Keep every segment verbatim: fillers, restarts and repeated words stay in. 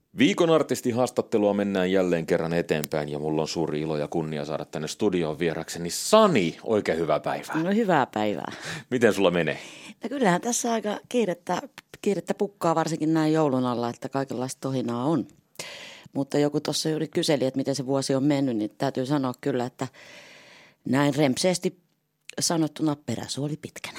Viikon artistihaastattelua mennään jälleen kerran eteenpäin ja mulla on suuri ilo ja kunnia saada tänne studioon vierakseni Sani. Oikein hyvää päivää. No hyvää päivää. Miten sulla menee? No kyllähän tässä aika kiirettä, kiirettä pukkaa varsinkin näin joulun alla, että kaikenlaista tohinaa on. Mutta joku tuossa juuri kyseli, että miten se vuosi on mennyt, niin täytyy sanoa kyllä, että näin rempseesti sanottuna peräsuoli pitkänä.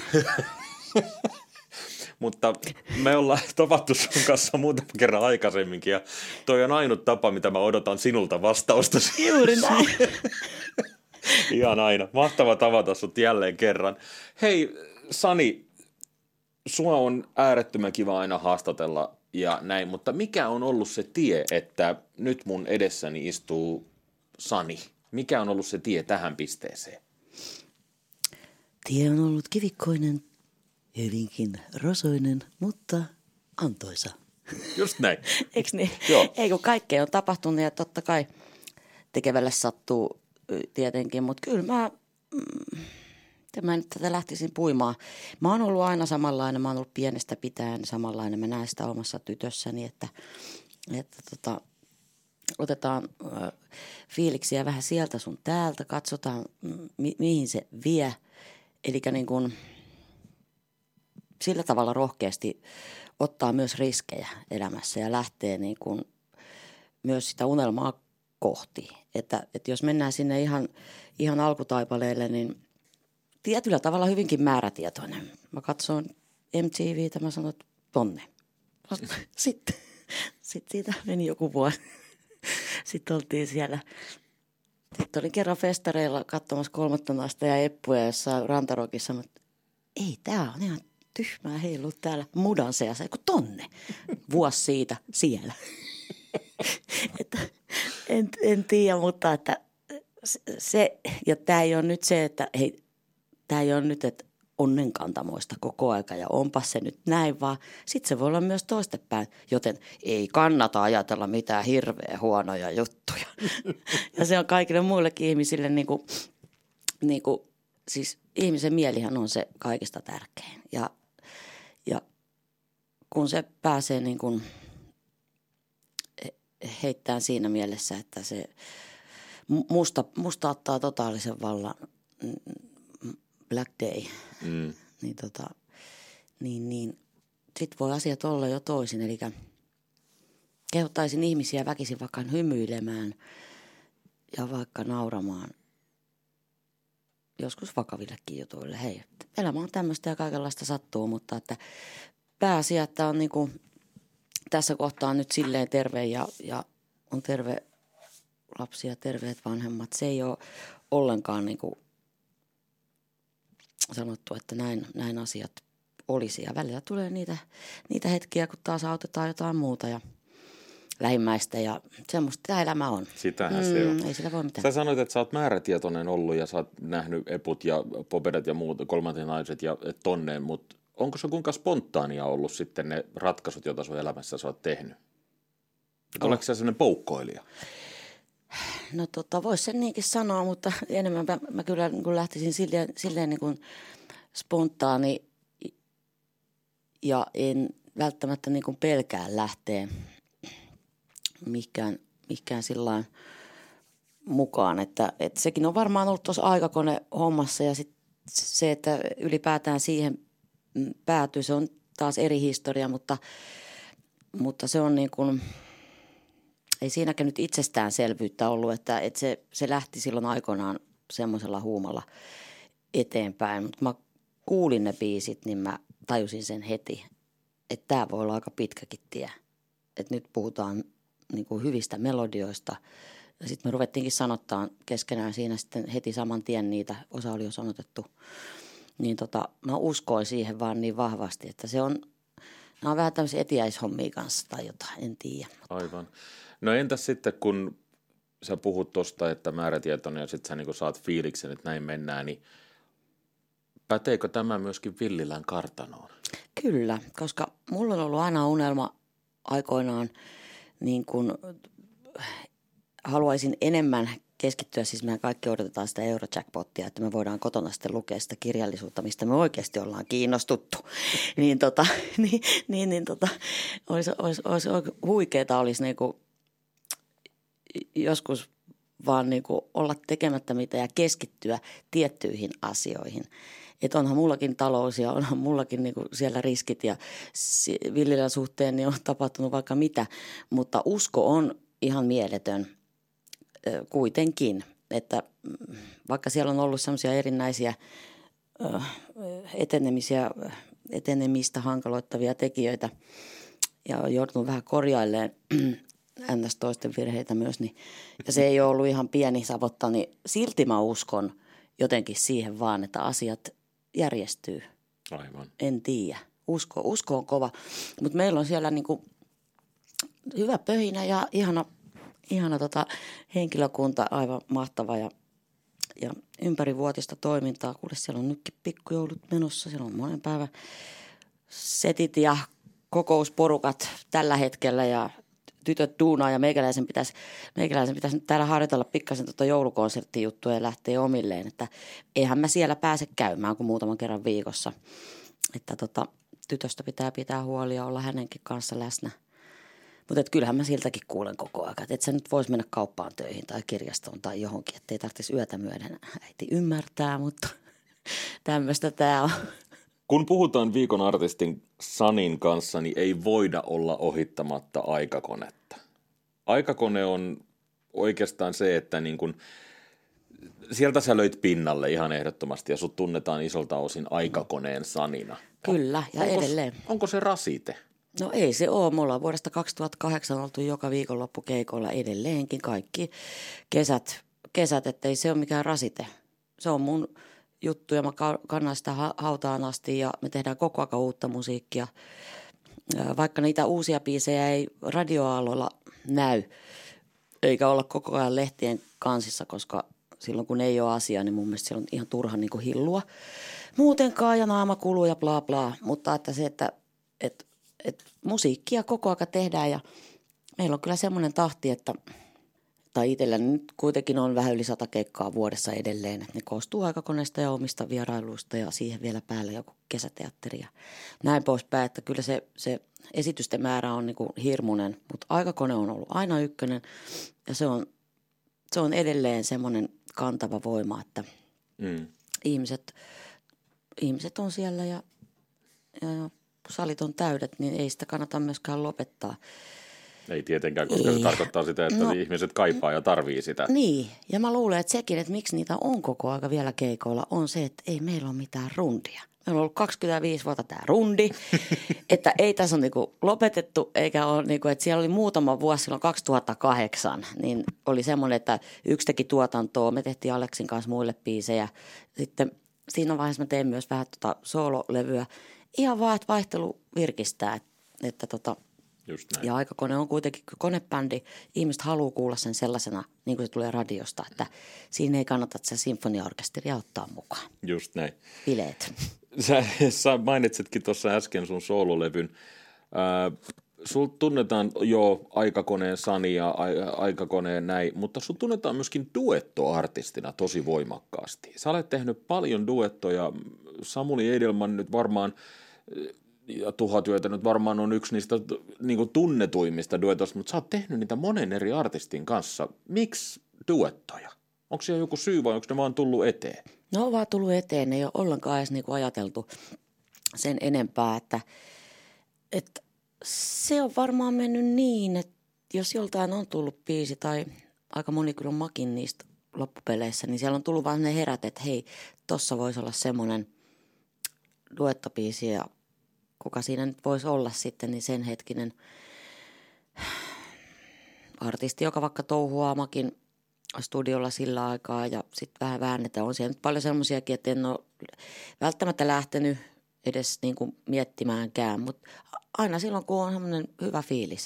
Mutta me ollaan tavattu sun kanssa muutama kerran aikaisemminkin ja toi on ainut tapa, mitä mä odotan sinulta vastausta. Juuri näin. Ihan aina. Mahtava tavata sut jälleen kerran. Hei Sani, sua on äärettömän kiva aina haastatella ja näin, mutta mikä on ollut se tie, että nyt mun edessäni istuu Sani? Mikä on ollut se tie tähän pisteeseen? Tie on ollut kivikkoinen, hyvinkin rosoinen, mutta antoisa. Just näin. Eiks niin? Joo. Ei kun kaikkea on tapahtunut ja totta kai tekevälle sattuu tietenkin, mutta kyllä mä, mm, mä nyt tätä lähtisin puimaan. Mä oon ollut aina samanlainen, mä oon ollut pienestä pitäen samanlainen. Mä näen sitä omassa tytössäni, että, että tota, otetaan äh, fiiliksiä vähän sieltä sun täältä, katsotaan mi- mihin se vie. Elikkä niin kuin sillä tavalla rohkeasti ottaa myös riskejä elämässä ja lähtee niin kuin myös sitä unelmaa kohti. Että, että jos mennään sinne ihan, ihan alkutaipaleelle, niin tietyllä tavalla hyvinkin määrätietoinen. Mä katsoin M T V:tä, mä sanoin, että tonne. Sitten, sitten siitä meni joku vuosi. Sitten oltiin siellä. Sitten olin kerran festareilla katsomassa kolmatta naista ja Eppuja jossain Rantarokissa. Mutta ei, tää on ihan tyhmää heilut täällä mudan seassa, kun tonne. Vuosi siitä siellä. Että, en, en tiedä, mutta että se, ja tämä ei ole nyt se, että hei, tämä ei ole nyt, että onnenkantamoista koko aika ja onpas se nyt näin, vaan sitten se voi olla myös toistepäin, joten ei kannata ajatella mitään hirveän huonoja juttuja. Ja se on kaikille muillekin ihmisille niin kuin, niin kuin, siis ihmisen mielihän on se kaikista tärkein ja, ja kun se pääsee niin kuin heittää siinä mielessä, että se musta, musta ottaa totaalisen vallan Black Day, mm. niin, tota, niin, niin sit voi asiat olla jo toisin. Eli kehottaisin ihmisiä väkisin vaikka hymyilemään ja vaikka nauramaan joskus vakavillekin jutuille. Hei, elämä on tämmöistä ja kaikenlaista sattuu, mutta että pääasia, että on niinku tässä kohtaa nyt silleen terve ja, ja on terve lapsi ja terveet vanhemmat. Se ei ole ollenkaan niin kuin sanottu, että näin, näin asiat olisi. Ja välillä tulee niitä, niitä hetkiä, kun taas autetaan jotain muuta ja lähimmäistä ja semmoista tämä elämä on. Sitähän mm, se on. Ei sillä voi mitään. Sä sanoit, että sä oot määrätietoinen ollut ja sä oot nähnyt Eput ja Popedet ja muut, kolmanten naiset ja tonneen, mutta onko se kuinka spontaania ollut sitten ne ratkaisut, joita sun elämässä sä oot tehnyt? Oh. Oletko sä sellainen poukkoilija? No tota, vois sen niinkin sanoa, mutta enemmän mä, mä kyllä niin kuin lähtisin silleen, silleen niin kuin spontaani ja en välttämättä niin kuin pelkää lähteä mihinkään, mihinkään sillain mukaan. Että, että sekin on varmaan ollut tuossa aikakone hommassa ja sit se, että ylipäätään siihen päätyy, se on taas eri historia, mutta, mutta se on niin kuin, ei siinäkään nyt itsestäänselvyyttä ollut, että, että se, se lähti silloin aikoinaan semmoisella huumalla eteenpäin. Mutta mä kuulin ne biisit, niin mä tajusin sen heti, että tämä voi olla aika pitkäkin tie. Että nyt puhutaan niin kuin hyvistä melodioista. Ja sitten me ruvettiinkin sanottaa keskenään siinä sitten heti saman tien niitä, osa oli jo sanotettu. Niin tota, mä uskoin siihen vaan niin vahvasti, että se on, nämä on vähän tämmöisiä etiäishommia kanssa tai jotain, en tiedä. Mutta. Aivan. No entäs sitten, kun sä puhut tosta, että määrätietoinen ja sit sä niin saat fiiliksen, että näin mennään, niin päteekö tämä myöskin Villilän kartanoon? Kyllä, koska mulla on ollut aina unelma aikoinaan niin kuin haluaisin enemmän keskittyä, siis mehän kaikki odotetaan sitä Eurojackpottia, että me voidaan kotona sitten lukea sitä kirjallisuutta, mistä me oikeasti ollaan kiinnostuttu. niin tota, niin, niin, niin tota, olisi, olisi, olisi huikeeta olisi niinku joskus vaan niinku olla tekemättä mitään ja keskittyä tiettyihin asioihin. Että onhan mullakin talous ja onhan mullakin niinku siellä riskit ja Villillä suhteen niin on tapahtunut vaikka mitä, mutta usko on ihan mieletön kuitenkin, että vaikka siellä on ollut semmoisia erinäisiä etenemisiä, etenemistä hankaloittavia tekijöitä ja on joutunut vähän korjailemaan ns. Toisten virheitä myös, niin, ja se ei ole ollut ihan pieni savotta, niin silti mä uskon jotenkin siihen vaan, että asiat järjestyy. Aivan. En tiedä. Usko, usko on kova, mutta meillä on siellä niinku hyvä pöhinä ja ihana Ihana tota, henkilökunta, aivan mahtava ja, ja ympärivuotista toimintaa. Kuule, siellä on nytkin pikkujoulut menossa. Siellä on monen päivän setit ja kokousporukat tällä hetkellä ja tytöt duunaa ja meikäläisen pitäisi, meikäläisen pitäisi nyt täällä harjoitella pikkasen tuota joulukonserttijuttua ja lähteä omilleen. Että eihän mä siellä pääse käymään kuin muutaman kerran viikossa. Että tota, tytöstä pitää pitää huoli ja olla hänenkin kanssa läsnä. Mutta kyllähän mä siltäkin kuulen koko ajan, että et sä nyt vois mennä kauppaan töihin tai kirjastoon tai johonkin, ettei tarvitsisi yötä myöden. Äiti ymmärtää, mutta tämmöistä tää on. Kun puhutaan viikon artistin Sanin kanssa, niin ei voida olla ohittamatta Aikakonetta. Aikakone on oikeastaan se, että niin kun, sieltä sä löit pinnalle ihan ehdottomasti ja sut tunnetaan isolta osin Aikakoneen Sanina. Kyllä, ja onko, edelleen. Onko se rasite? No ei se ole. Me ollaan vuodesta kaksituhattakahdeksan oltu joka viikonloppu keikoilla edelleenkin kaikki kesät, kesät, ettei se ole mikään rasite. Se on mun juttu ja mä kannan sitä hautaan asti ja me tehdään koko ajan uutta musiikkia. Vaikka niitä uusia biisejä ei radioaalloilla näy, eikä olla koko ajan lehtien kansissa, koska silloin kun ei ole asiaa, niin mun mielestä siellä on ihan turha niin kuin hillua. Muutenkaan ja naama kuluu ja bla bla, mutta että se, että, että Et musiikkia koko ajan tehdään ja meillä on kyllä semmoinen tahti, että tai itselläni nyt kuitenkin on vähän yli sata keikkaa vuodessa edelleen, että ne koostuu Aikakoneesta ja omista vierailuista ja siihen vielä päälle joku kesäteatteri ja näin poispäin, että kyllä se, se esitysten määrä on niin kuin hirmuinen, mutta Aikakone on ollut aina ykkönen ja se on, se on edelleen semmoinen kantava voima, että mm. ihmiset, ihmiset on siellä ja, ja salit on täydet, niin ei sitä kannata myöskään lopettaa. Ei tietenkään, koska ei. Se tarkoittaa sitä, että no, ihmiset kaipaa ja tarvii sitä. Niin, ja mä luulen, että sekin, että miksi niitä on koko aika vielä keikoilla, on se, että ei meillä ole mitään rundia. Meillä on ollut kaksikymmentäviisi vuotta tämä rundi, että ei tässä ole niinku lopetettu, eikä ole, niinku, että siellä oli muutama vuosi silloin kaksituhattakahdeksan, niin oli semmoinen, että yksi teki tuotantoa, me tehtiin Aleksin kanssa muille biisejä. Sitten siinä vaiheessa mä tein myös vähän tota soololevyä. Ihan vaan, että vaihtelu virkistää, että, että tota, just näin. Ja Aikakone on kuitenkin konebändi. Ihmiset haluaa kuulla sen sellaisena, niin kuin se tulee radiosta, että siinä ei kannata se sinfoniaorkesteria ottaa mukaan. Just näin. Bileet. Sä, sä mainitsitkin tuossa äsken sun soololevyn. Äh, sul tunnetaan jo Aikakoneen Sani ja Aikakoneen näin, mutta sul tunnetaan myöskin duettoartistina tosi voimakkaasti. Sä olet tehnyt paljon duettoja. Samuli Edelman nyt varmaan, ja Tuhatyötä nyt varmaan on yksi niistä niin kuin tunnetuimmista duetoista, mutta sä oot tehnyt niitä monen eri artistin kanssa. Miksi duettoja? Onko siellä joku syy vai onko ne vaan tullut eteen? No on vaan tullut eteen, ne ei ole ollenkaan edes niin kuin ajateltu sen enempää, että, että se on varmaan mennyt niin, että jos joltain on tullut biisi tai aika moni kyllä on makin niistä loppupeleissä, niin siellä on tullut vaan ne herät, että hei, tossa voisi olla semmoinen duettobiisi ja kuka siinä nyt voisi olla sitten, niin sen hetkinen artisti, joka vaikka touhuaa makin studiolla sillä aikaa ja sitten vähän väännetään. On siellä nyt paljon semmoisiakin, että en ole välttämättä lähtenyt edes niin kuin miettimäänkään, mutta aina silloin, kun on semmoinen hyvä fiilis,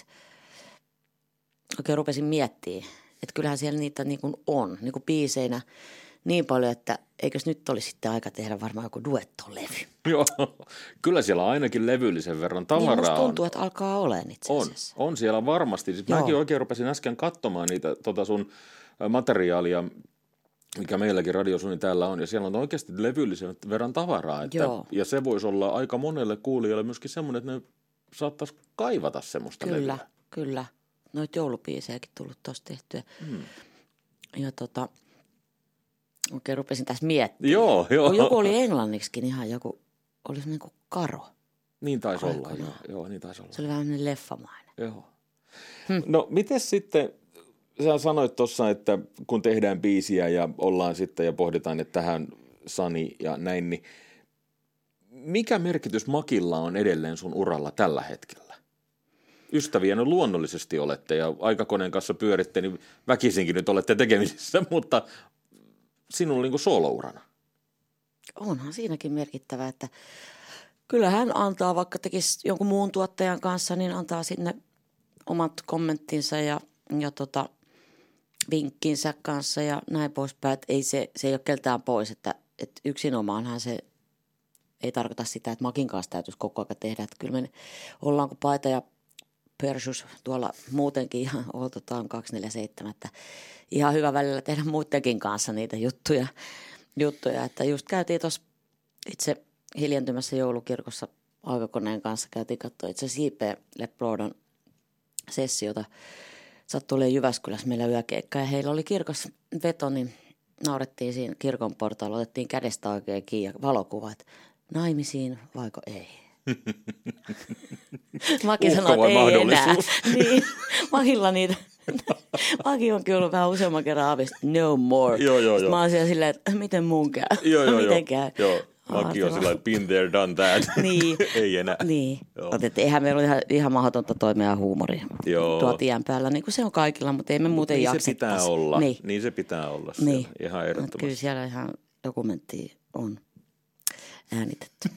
oikein rupesin miettimään, että kyllähän siellä niitä niin kuin on, niin kuin biiseinä, niin paljon, että eikös nyt olisi sitten aika tehdä varmaan joku duettolevy. Joo, kyllä siellä ainakin levyllisen verran tavaraa niin musta tuntuu, on. että alkaa olemaan itse On, asiassa. on siellä varmasti. Siis mäkin oikein rupesin äsken katsomaan niitä tota sun materiaalia, mikä meilläkin Radiosuni täällä on, ja siellä on oikeasti levyllisen verran tavaraa. Että, ja se voisi olla aika monelle kuulijalle myöskin semmoinen, että ne saattaisi kaivata semmoista Kyllä, levyä. kyllä. Noita joulubiisejäkin tullut tuossa tehtyä. Hmm. Ja tota, oikein rupesin tässä miettimään. Joo, joo. Kun joku oli englanniksikin ihan joku, oli semmoinen kuin Karo. Niin taisi olla, joo, joo, niin taisi olla. Se oli vähän semmoinen leffamainen. Joo. Hmm. No, miten sitten... Sä sanoit tuossa, että kun tehdään biisiä ja ollaan sitten ja pohditaan, että tähän Sani ja näin, niin mikä merkitys Makilla on edelleen sun uralla tällä hetkellä? Ystäviä no luonnollisesti olette ja Aikakoneen kanssa pyöritte, niin väkisinkin nyt olette tekemisissä, mutta sinulla niin kuin soolourana. Onhan siinäkin merkittävä, että kyllä hän antaa, vaikka tekisi jonkun muun tuottajan kanssa, niin antaa sinne omat kommenttinsa ja, ja tota, vinkkinsä kanssa ja näin poispäin. Että ei se, se ei ole keltään pois, että, että yksinomaanhan se ei tarkoita sitä, että Makin kanssa täytyisi koko ajan tehdä. Että kyllä me ollaan kuin paita ja persus tuolla muutenkin ihan oltotaan kaksikymmentäneljä seitsemän, että ihan hyvä välillä tehdä muidenkin kanssa niitä juttuja. juttuja. Että just käytiin tuossa itse hiljentymässä joulukirkossa Aikakoneen kanssa, käytiin katsoa itse J P Leplodon sessiota. Sattui olemaan Jyväskylässä meillä yökeikka ja heillä oli kirkossa veto, niin naurettiin siinä kirkon portailla, otettiin kädestä oikein kiinni ja valokuva, että naimisiin vaiko ei. Maki sanoi, että ei enää. Niin, Makilla niitä. Maki onkin ollut vähän useamman kerran aavista, no more. Joo, joo, joo. Mä oon siellä silleen, että miten mun käy? Joo, joo, miten joo. käy? Joo. Maki on sillä been there, done that. Niin. Ei enää. Niin. Otet, eihän meillä ole ihan, ihan mahdotonta toimia huumori tuo tien päällä, niin kuin se on kaikilla, mutta ei me muuten niin jaksettaisi. Se pitää olla. Niin. niin se pitää olla siellä. Niin. Ihan ehdottomasti. Kyllä siellä ihan dokumenttia on äänitetty.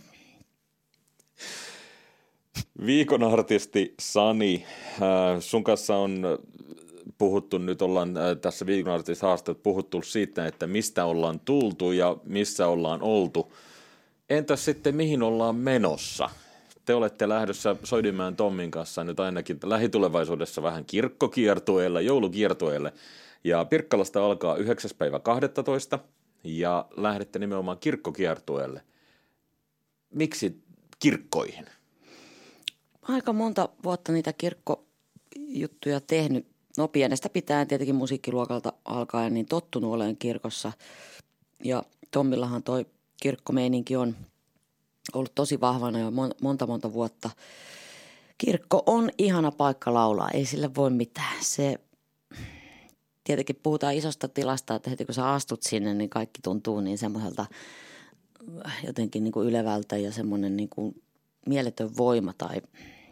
Viikon artisti Sani, sun kanssa on puhuttu, nyt ollaan tässä Viikon artisti haastattelussa puhuttu siitä, että mistä ollaan tultu ja missä ollaan oltu. Entäs sitten mihin ollaan menossa? Te olette lähdössä Soidinmäen Tommin kanssa nyt ainakin lähitulevaisuudessa vähän kirkkokiertueelle, joulukiertueelle. Ja Pirkkalasta alkaa yhdeksäs päivä kahdestoista ja lähdette nimenomaan kirkkokiertueelle. Miksi kirkkoihin? Aika monta vuotta niitä kirkkojuttuja tehnyt. No pienestä pitäen tietenkin musiikkiluokalta alkaen niin tottunut olen kirkossa. Ja Tommillahan toi kirkkomeininki on ollut tosi vahvana jo monta monta vuotta. Kirkko on ihana paikka laulaa, ei sille voi mitään. Se, tietenkin puhutaan isosta tilasta, että heti kun sä astut sinne, niin kaikki tuntuu niin semmoiselta jotenkin niin kuin ylevältä ja semmoinen niin kuin mieletön voima tai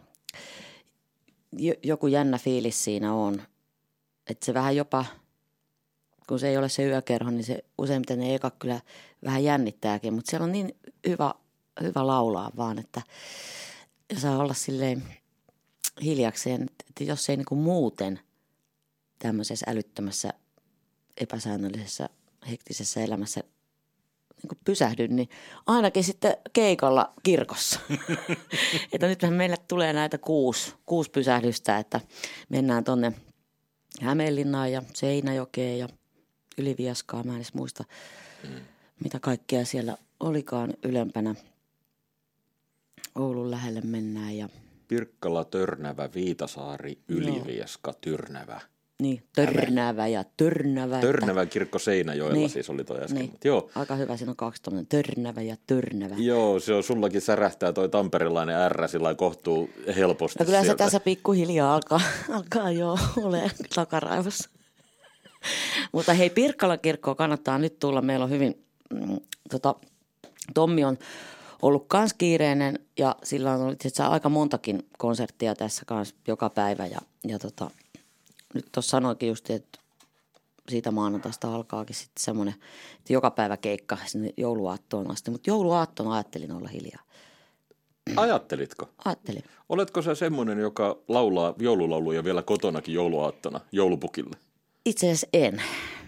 joku jännä fiilis siinä on. Että se vähän jopa, kun se ei ole se yökerho, niin se useimmiten ne eka kyllä vähän jännittääkin. Mutta siellä on niin hyvä, hyvä laulaa vaan, että saa olla silleen hiljakseen, että jos ei niin kuin muuten tämmöisessä älyttömässä, epäsäännöllisessä, hektisessä elämässä niin kuin pysähdy, niin ainakin sitten keikalla kirkossa. Että nythän meille tulee näitä kuusi, kuusi pysähdystä, että mennään tonne Hämeenlinnaan ja Seinäjokeen ja Ylivieskaan. Mä en edes muista, mm. mitä kaikkea siellä olikaan ylempänä. Oulun lähelle mennään ja Pirkkala, Törnävä, Viitasaari, Ylivieska, Tyrnävä. Niin, Törnävä ja Tyrnävä. Törnävä kirkko Seinäjoella niin, siis oli toi äsken. Niin. Joo. Aika hyvä, siinä on kaksi tuommoinen Törnävä ja Tyrnävä. Joo, se on sullakin särähtää toi tamperilainen R sillä kohtuu helposti. No kyllä sieltä. Se tässä pikkuhiljaa alkaa, alkaa jo olemaan takaraivossa. Mutta hei, Pirkkalan kirkkoon kannattaa nyt tulla. Meillä on hyvin, mm, tota, Tommi on ollut kans kiireinen ja sillä on ollut itse aika montakin konserttia tässä kanssa joka päivä ja, ja tota, nyt tuossa sanoikin just, että siitä maanantaista alkaakin sitten semmoinen, että joka päivä keikka sinne jouluaattoon asti. Mutta jouluaattona ajattelin olla hiljaa. Ajattelitko? Ajattelin. Oletko sä semmoinen, joka laulaa joululauluja vielä kotonakin jouluaattona joulupukille? Itse asiassa en. Mä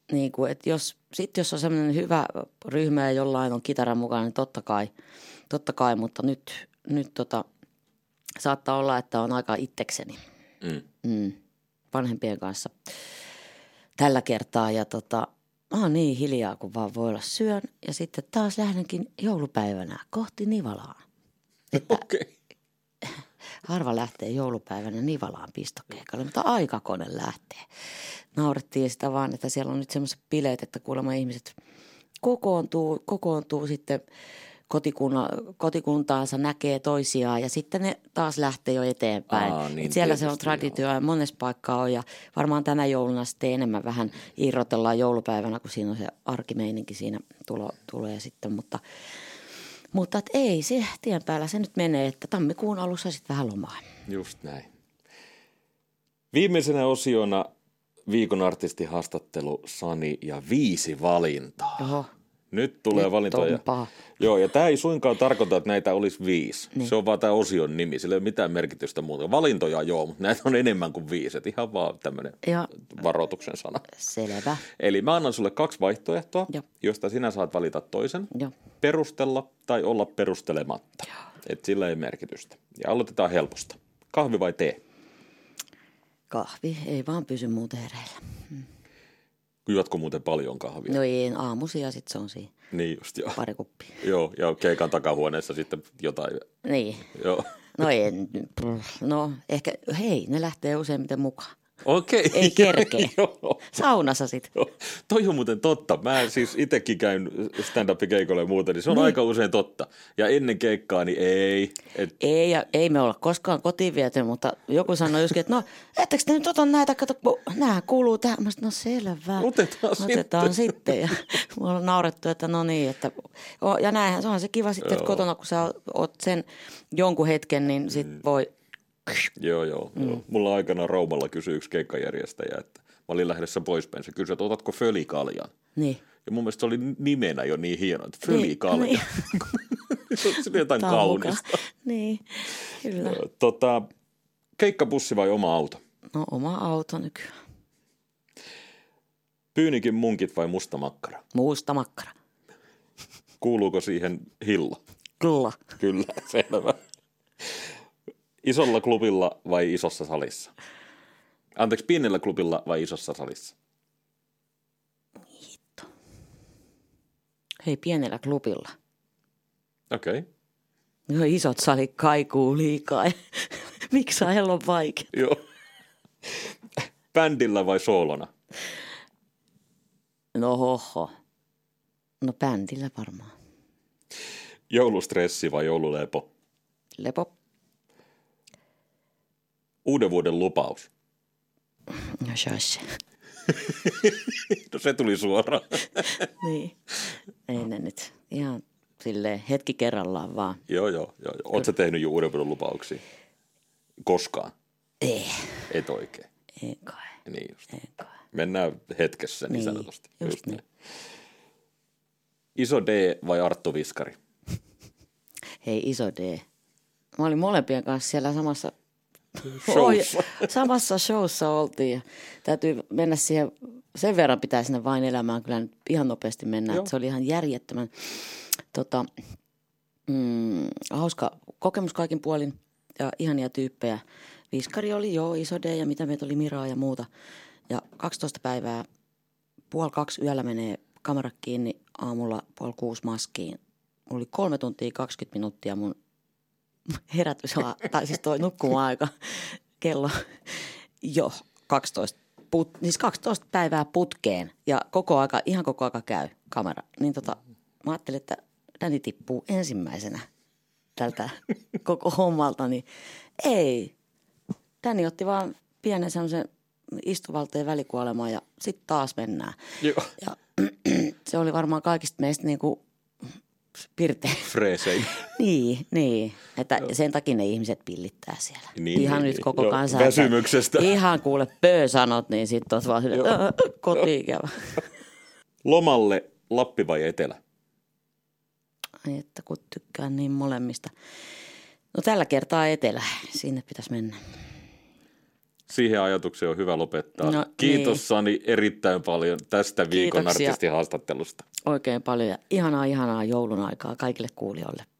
niin kuin, että jos, sit jos on semmoinen hyvä ryhmä ja jollain on kitara mukana, niin totta kai, totta kai mutta nyt, nyt tota, saattaa olla, että on aika itsekseni Mm. mm, vanhempien kanssa tällä kertaa ja tota, mä oon niin hiljaa kuin vaan voi olla, syön ja sitten taas lähdenkin joulupäivänä kohti Nivalaa. Okei. Okay. Harva lähtee joulupäivänä Nivalaan pistokeikalle, mutta aikakone lähtee. Naurettiin sitä vaan, että siellä on nyt semmoiset bileet, että kuulemma ihmiset kokoontuu, kokoontuu sitten kotikunna, kotikuntaansa, näkee toisiaan ja sitten ne taas lähtee jo eteenpäin. Aa, niin siellä se on tietysti, traditio ja monessa paikkaa on ja varmaan tänä jouluna sitten enemmän vähän irrotellaan joulupäivänä, kun siinä on se arkimeininki siinä tulo, tulee sitten, mutta Mutta et ei, se tien päällä se nyt menee, että tammikuun alussa sitten vähän lomaa. Just näin. Viimeisenä osiona viikon artistihaastattelu Sani ja viisi valintaa. Oho. Nyt tulee Nyt valintoja. on paha. Joo, ja tämä ei suinkaan tarkoita, että näitä olisi viisi. Niin. Se on vaan tämä osion nimi. Sillä ei ole mitään merkitystä muuta. Valintoja joo, mutta näitä on enemmän kuin viisi. Et ihan vaan tämmöinen Ja varoituksen sana. selvä. Eli mä annan sulle kaksi vaihtoehtoa, Joo. josta sinä saat valita toisen. Joo. Perustella tai olla perustelematta. Et sillä ei merkitystä. Ja aloitetaan helposta. Kahvi vai tee? Kahvi ei vaan pysy muuten hereillä. Juotko muuten paljon kahvia? No ei, aamusia sitten se on siinä Niin just joo. pari kuppia. Joo, ja keikan takahuoneessa sitten jotain. Niin. Joo. No ei, no ehkä, hei, ne lähtee useimmiten mukaan. Okei. Ei kerkeä. Joo. Saunassa sitten. Joo. Toi on muuten totta. Mä siis itsekin käyn stand-up-keikolla ja muuta, niin se on Niin. aika usein totta. Ja ennen keikkaa, niin ei. Et, Ei, ja ei me olla koskaan kotiin viety, mutta joku sanoi joskin, että no, ettekö te nyt ota näitä, kato, kun nämä kuuluu tähän. Mä sanoin, no selvä. Otetaan Otetaan sitten. sitten. Ja mulla on naurettu, että no niin, että ja näinhän se on se kiva sitten, että Joo. kotona, kun sä oot sen jonkun hetken, niin sit voi, joo, joo, mm. joo. Mulla aikana Raumalla kysyi yksi keikkajärjestäjä, että mä olin lähdössä poispäin. Se kysyi, että otatko fölikaljan? niin. Ja mun mielestä se oli nimenä jo niin hieno, että fölikalja. Niin, Se oli jotain Tää on kaunista. muka. Niin, kyllä. Tota, keikkabussi vai oma auto? No oma auto nykyään. Pyynikin munkit vai musta makkara? Muusta makkara. Kuuluuko siihen hillo? Kyllä. Kyllä, selvä. Isolla klubilla vai isossa salissa? Anteeksi, pienellä klubilla vai isossa salissa? Hei, pienellä klubilla. Okei. Okay. No isot salit kaikuu liikaa. Miksi hänellä on vaikea? Joo. Bändillä vai soolona? No hoho. No bändillä varmaan. Joulustressi vai joululepo? Lepo. Uuden vuoden lupaus? No shashe. No se tuli suoraan. Niin. Ei ne nyt ihan silleen hetki kerrallaan vaan. joo, joo, joo. Oletko sä tehnyt jo uuden vuoden lupauksia? Koskaan? Ei. Et oikein. Ei kai. Niin just. Ei kai. Mennään hetkessä niin, Niin, sanotusti. just niin. näin. Iso D vai Arttu Viskari? Hei iso D. Mä olin molempien kanssa siellä samassa Showssa. samassa showssa oltiin ja täytyy mennä siihen, sen verran pitää sinne vain elämään kyllä nyt ihan nopeasti mennä. Että se oli ihan järjettömän tota, mm, hauska kokemus kaikin puolin ja ihania tyyppejä. Viskari oli joo, iso D ja mitä meitä oli Miraa ja muuta. Ja kaksitoista päivää, puoli kaksi yöllä menee kamera kiinni, aamulla puoli kuusi maskiin. Mulla oli kolme tuntia kaksikymmentä minuuttia mun herätys, tai siis toi nukkuma-aika, kello jo kaksitoista, put, siis kaksitoista päivää putkeen ja koko aika, ihan koko aika käy kamera. Niin tota, mä ajattelin, että Danny tippuu ensimmäisenä tältä koko hommalta, niin ei. Danny otti vaan pienen semmoisen istuvalteen välikuolemaan ja sitten taas mennään. Joo. Ja se oli varmaan kaikista meistä niinku pirtein. Freesein. Niin, niin. Että sen takia ne ihmiset pillittää siellä. Niin, ihan niin, nyt niin. koko Joo, kansa. väsymyksestä. Ihan kuule pöö sanot, niin sitten oot vaan sille, kotiin käydä. Lomalle Lappi vai Etelä? Ai että kun tykkään niin molemmista. No tällä kertaa etelä. Sinne pitäisi mennä. Siihen ajatukseen on hyvä lopettaa. No, Kiitos niin. Sani erittäin paljon tästä viikon Kiitoksia. artistihaastattelusta. Oikein paljon ja ihanaa, ihanaa joulun aikaa kaikille kuulijoille.